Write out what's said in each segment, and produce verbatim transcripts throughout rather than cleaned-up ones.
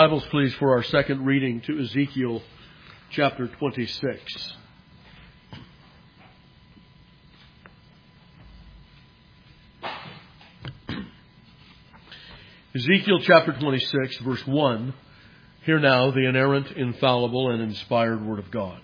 Bibles, please, for our second reading to Ezekiel chapter twenty-six. Ezekiel chapter twenty-six, verse one. Hear now the inerrant, infallible, and inspired word of God.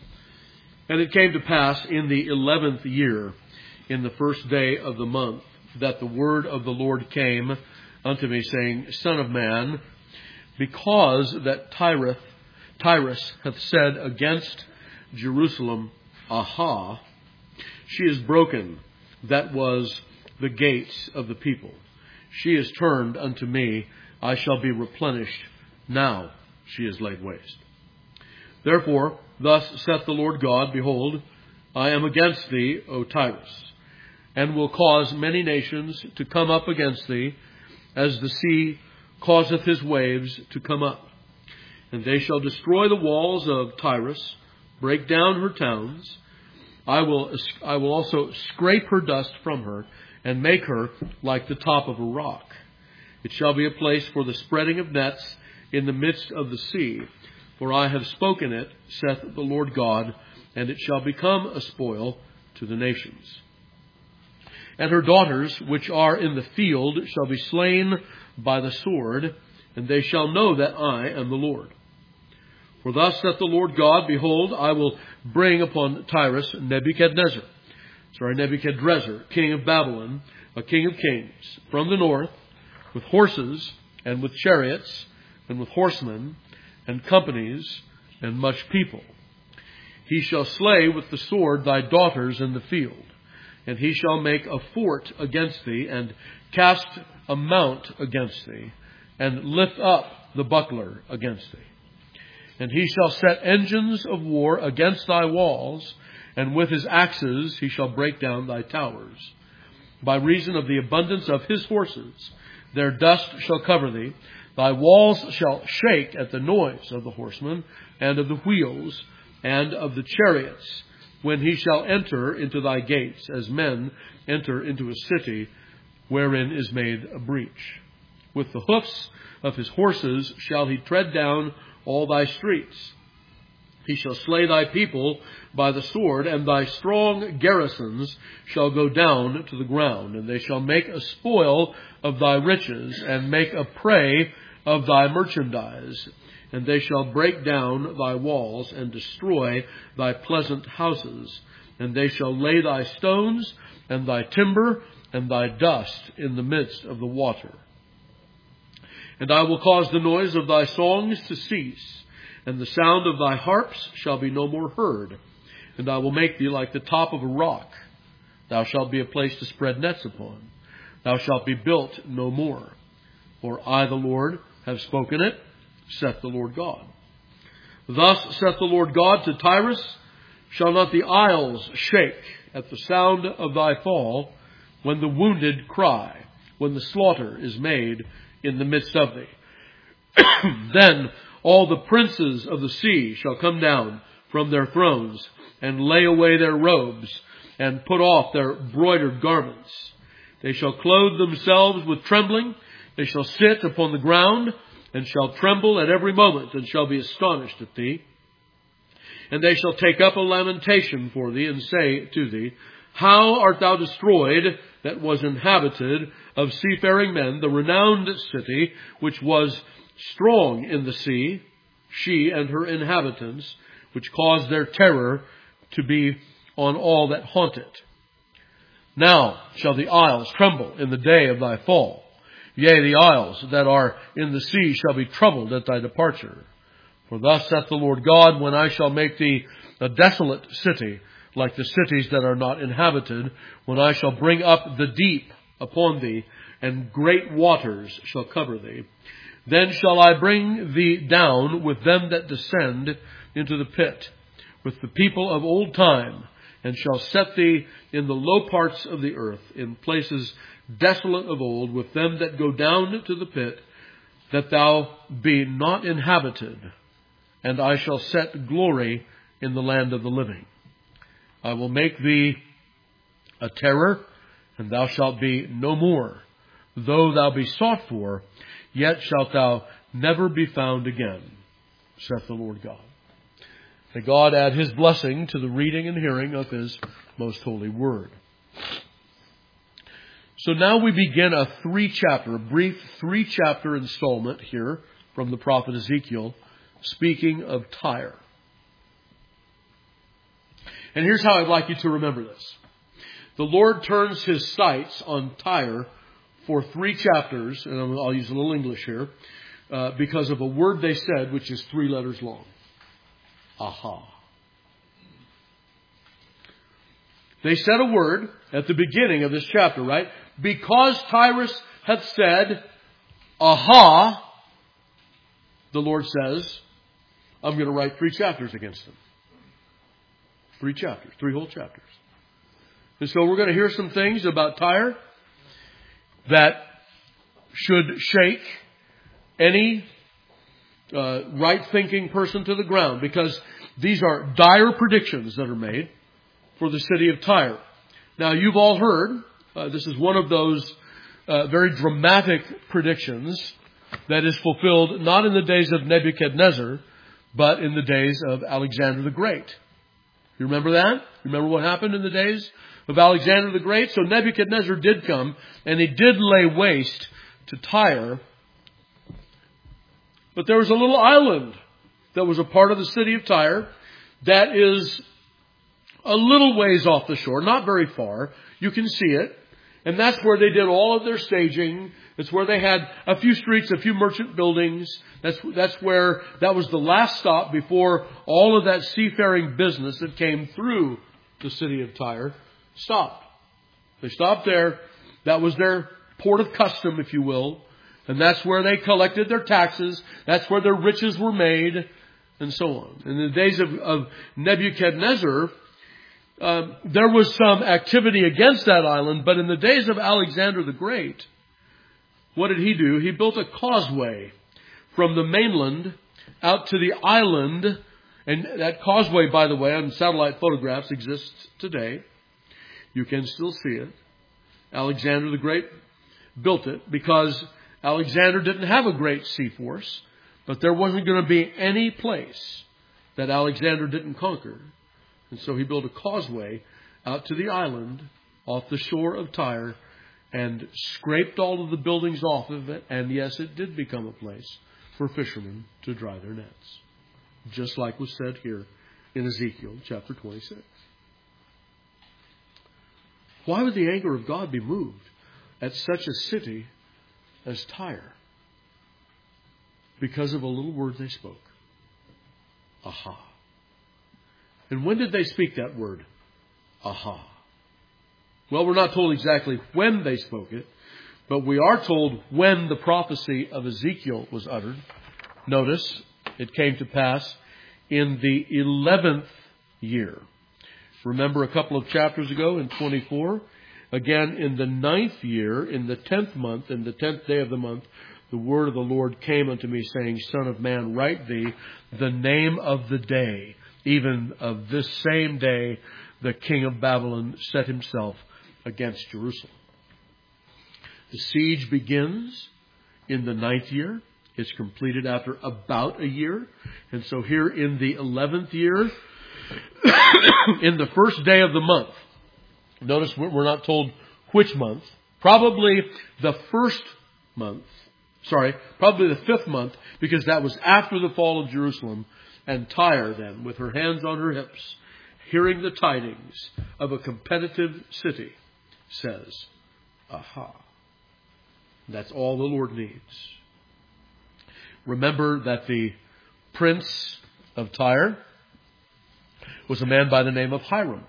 And it came to pass in the eleventh year, in the first day of the month, that the word of the Lord came unto me, saying, Son of man, because that Tyrus, Tyrus hath said against Jerusalem, Aha, she is broken, that was the gates of the people. She is turned unto me, I shall be replenished. Now she is laid waste. Therefore, thus saith the Lord God, Behold, I am against thee, O Tyrus, and will cause many nations to come up against thee, as the sea causeth his waves to come up. And they shall destroy the walls of Tyrus, break down her towns. I will, I will also scrape her dust from her, and make her like the top of a rock. It shall be a place for the spreading of nets in the midst of the sea. For I have spoken it, saith the Lord God, and it shall become a spoil to the nations. And her daughters, which are in the field, shall be slain by the sword, and they shall know that I am the Lord. For thus saith the Lord God, Behold, I will bring upon Tyrus Nebuchadnezzar, sorry, Nebuchadrezzar, king of Babylon, a king of kings, from the north, with horses, and with chariots, and with horsemen, and companies, and much people. He shall slay with the sword thy daughters in the field, and he shall make a fort against thee, and cast a mount against thee, and lift up the buckler against thee. And he shall set engines of war against thy walls, and with his axes he shall break down thy towers. By reason of the abundance of his horses, their dust shall cover thee. Thy walls shall shake at the noise of the horsemen, and of the wheels, and of the chariots, when he shall enter into thy gates, as men enter into a city wherein is made a breach. With the hoofs of his horses shall he tread down all thy streets. He shall slay thy people by the sword, and thy strong garrisons shall go down to the ground, and they shall make a spoil of thy riches, and make a prey of thy merchandise. And they shall break down thy walls, and destroy thy pleasant houses. And they shall lay thy stones, and thy timber, and thy dust in the midst of the water. And I will cause the noise of thy songs to cease, and the sound of thy harps shall be no more heard. And I will make thee like the top of a rock. Thou shalt be a place to spread nets upon. Thou shalt be built no more. For I, the Lord, have spoken it, saith the Lord God. Thus saith the Lord God to Tyrus, Shall not the isles shake at the sound of thy fall, when the wounded cry, when the slaughter is made in the midst of thee? Then all the princes of the sea shall come down from their thrones, and lay away their robes, and put off their broidered garments. They shall clothe themselves with trembling. They shall sit upon the ground, and shall tremble at every moment, and shall be astonished at thee. And they shall take up a lamentation for thee, and say to thee, How art thou destroyed, that was inhabited of seafaring men, the renowned city, which was strong in the sea, she and her inhabitants, which caused their terror to be on all that haunt it. Now shall the isles tremble in the day of thy fall. Yea, the isles that are in the sea shall be troubled at thy departure. For thus saith the Lord God, When I shall make thee a desolate city, like the cities that are not inhabited, when I shall bring up the deep upon thee, and great waters shall cover thee, then shall I bring thee down with them that descend into the pit, with the people of old time, and shall set thee in the low parts of the earth, in places desolate of old, with them that go down to the pit, that thou be not inhabited. And I shall set glory in the land of the living. I will make thee a terror, and thou shalt be no more. Though thou be sought for, yet shalt thou never be found again, saith the Lord God. May God add His blessing to the reading and hearing of His most holy word. So now we begin a three-chapter, a brief three-chapter installment here from the prophet Ezekiel, speaking of Tyre. And here's how I'd like you to remember this. The Lord turns His sights on Tyre for three chapters, and I'll use a little English here, uh, because of a word they said, which is three letters long. Aha. They said a word at the beginning of this chapter, right? Because Tyrus hath said, aha, the Lord says, I'm going to write three chapters against them. Three chapters, three whole chapters. And so we're going to hear some things about Tyre that should shake any uh, right-thinking person to the ground, because these are dire predictions that are made for the city of Tyre. Now, you've all heard, uh, this is one of those uh, very dramatic predictions that is fulfilled not in the days of Nebuchadnezzar, but in the days of Alexander the Great. You remember that? Remember what happened in the days of Alexander the Great? So Nebuchadnezzar did come, and he did lay waste to Tyre. But there was a little island that was a part of the city of Tyre that is a little ways off the shore, not very far. You can see it. And that's where they did all of their staging. It's where they had a few streets, a few merchant buildings. That's, that's where, that was the last stop before all of that seafaring business that came through the city of Tyre stopped. They stopped there. That was their port of custom, if you will. And that's where they collected their taxes. That's where their riches were made, and so on. In the days of, of Nebuchadnezzar, Um, there was some activity against that island, but in the days of Alexander the Great, what did he do? He built a causeway from the mainland out to the island. And that causeway, by the way, on satellite photographs exists today. You can still see it. Alexander the Great built it because Alexander didn't have a great sea force, but there wasn't going to be any place that Alexander didn't conquer. And so he built a causeway out to the island off the shore of Tyre and scraped all of the buildings off of it. And yes, it did become a place for fishermen to dry their nets. Just like was said here in Ezekiel chapter twenty-six. Why would the anger of God be moved at such a city as Tyre? Because of a little word they spoke. Aha. And when did they speak that word? Aha. Well, we're not told exactly when they spoke it, but we are told when the prophecy of Ezekiel was uttered. Notice, it came to pass in the eleventh year. Remember a couple of chapters ago in twenty-four? Again, in the ninth year, in the tenth month, in the tenth day of the month, the word of the Lord came unto me, saying, Son of man, write thee the name of the day. Even of this same day, the king of Babylon set himself against Jerusalem. The siege begins in the ninth year. It's completed after about a year. And so here in the eleventh year, in the first day of the month, notice we're not told which month, probably the first month, sorry, probably the fifth month, because that was after the fall of Jerusalem. And Tyre then, with her hands on her hips, hearing the tidings of a competitive city, says, aha. That's all the Lord needs. Remember that the prince of Tyre was a man by the name of Hiram.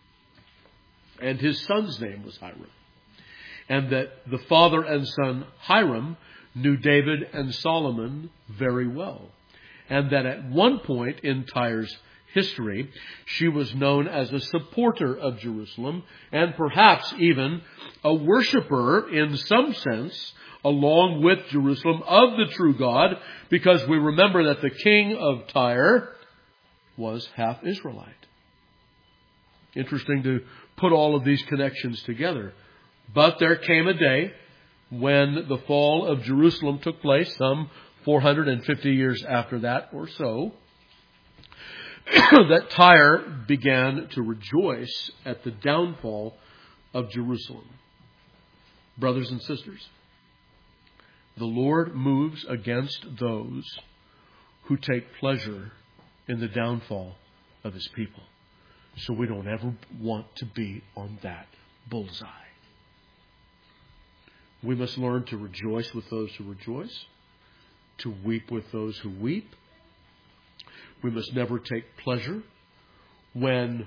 And his son's name was Hiram. And that the father and son Hiram knew David and Solomon very well. And that at one point in Tyre's history, she was known as a supporter of Jerusalem and perhaps even a worshiper in some sense along with Jerusalem of the true God, because we remember that the king of Tyre was half Israelite. Interesting to put all of these connections together. But there came a day when the fall of Jerusalem took place, some four hundred fifty years after that or so, that Tyre began to rejoice at the downfall of Jerusalem. Brothers and sisters, the Lord moves against those who take pleasure in the downfall of His people. So we don't ever want to be on that bullseye. We must learn to rejoice with those who rejoice, to weep with those who weep. We must never take pleasure when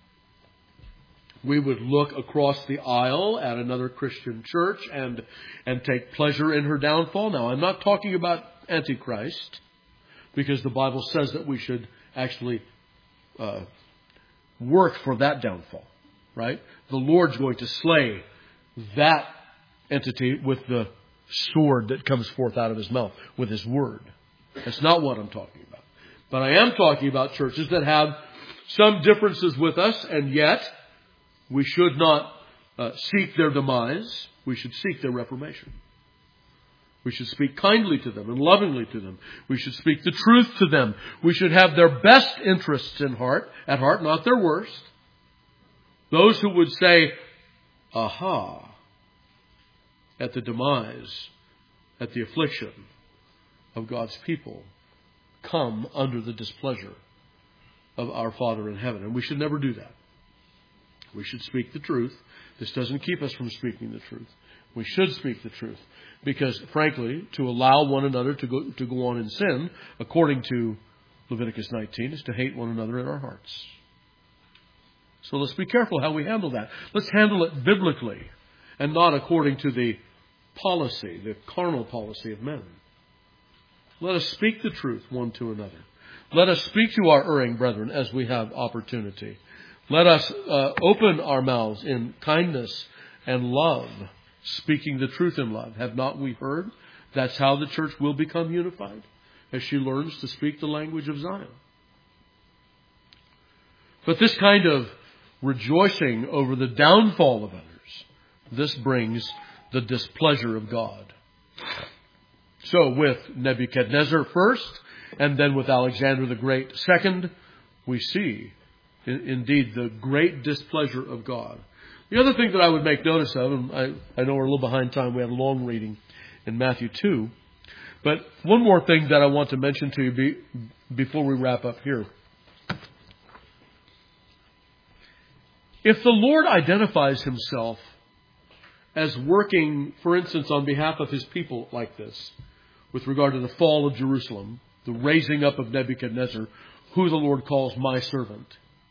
we would look across the aisle at another Christian church and, and take pleasure in her downfall. Now, I'm not talking about Antichrist, because the Bible says that we should actually uh, work for that downfall, right? The Lord's going to slay that entity with the sword that comes forth out of His mouth, with His word. That's not what I'm talking about. But I am talking about churches that have some differences with us, and yet we should not uh, seek their demise. We should seek their reformation. We should speak kindly to them and lovingly to them. We should speak the truth to them. We should have their best interests in heart, at heart, not their worst. Those who would say, aha, at the demise, at the affliction of God's people, come under the displeasure of our Father in heaven. And we should never do that. We should speak the truth. This doesn't keep us from speaking the truth. We should speak the truth. Because, frankly, to allow one another to go, to go on in sin, according to Leviticus nineteen, is to hate one another in our hearts. So let's be careful how we handle that. Let's handle it biblically and not according to the policy, the carnal policy of men. Let us speak the truth one to another. Let us speak to our erring brethren as we have opportunity. Let us uh, open our mouths in kindness and love, speaking the truth in love. Have not we heard? That's how the church will become unified, as she learns to speak the language of Zion. But this kind of rejoicing over the downfall of others, this brings the displeasure of God. So with Nebuchadnezzar first, and then with Alexander the Great second, we see in, indeed the great displeasure of God. The other thing that I would make notice of, and I, I know we're a little behind time, we had a long reading in Matthew two, but one more thing that I want to mention to you be, before we wrap up here. If the Lord identifies Himself as working, for instance, on behalf of His people like this, with regard to the fall of Jerusalem, the raising up of Nebuchadnezzar, who the Lord calls my servant,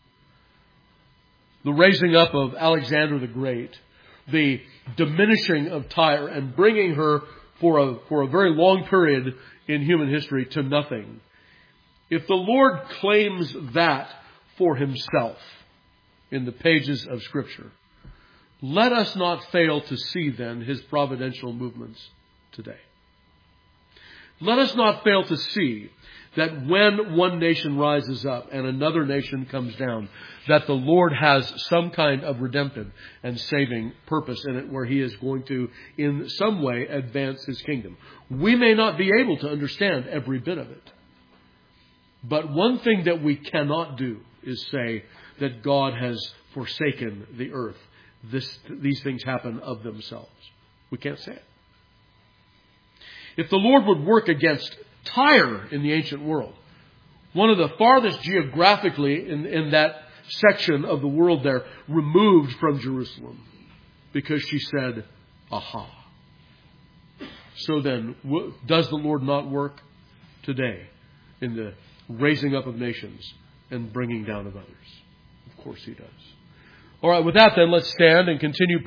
the raising up of Alexander the Great, the diminishing of Tyre and bringing her for a, for a very long period in human history to nothing. If the Lord claims that for Himself in the pages of Scripture, let us not fail to see then His providential movements today. Let us not fail to see that when one nation rises up and another nation comes down, that the Lord has some kind of redemptive and saving purpose in it, where He is going to, in some way, advance His kingdom. We may not be able to understand every bit of it. But one thing that we cannot do is say that God has forsaken the earth. This, these things happen of themselves. We can't say it. If the Lord would work against Tyre in the ancient world, one of the farthest geographically in, in that section of the world there, removed from Jerusalem, because she said, aha. So then, w- does the Lord not work today in the raising up of nations and bringing down of others? Of course He does. All right, with that then, let's stand and continue